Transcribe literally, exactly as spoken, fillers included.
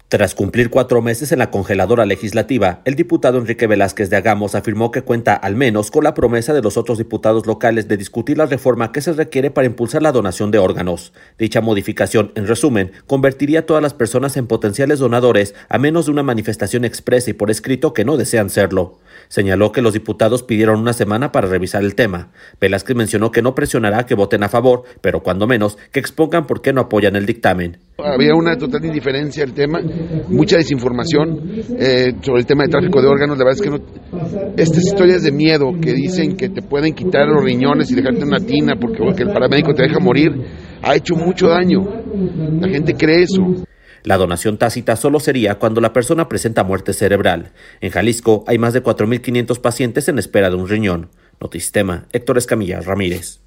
Tras cumplir cuatro meses en la congeladora legislativa, el diputado Enrique Velázquez de Agamos afirmó que cuenta al menos con la promesa de los otros diputados locales de discutir la reforma que se requiere para impulsar la donación de órganos. Dicha modificación, en resumen, convertiría a todas las personas en potenciales donadores a menos de una manifestación expresa y por escrito que no desean serlo. Señaló que los diputados pidieron una semana para revisar el tema. Velázquez mencionó que no presionará que voten a favor, pero cuando menos que expongan por qué no apoyan el dictamen. Había una total indiferencia al tema, mucha desinformación eh, sobre el tema de tráfico de órganos. La verdad es que no, estas historias de miedo que dicen que te pueden quitar los riñones y dejarte una tina porque, porque el paramédico te deja morir, ha hecho mucho daño. La gente cree eso. La donación tácita solo sería cuando la persona presenta muerte cerebral. En Jalisco hay más de cuatro mil quinientos pacientes en espera de un riñón. Notisistema, Héctor Escamilla Ramírez.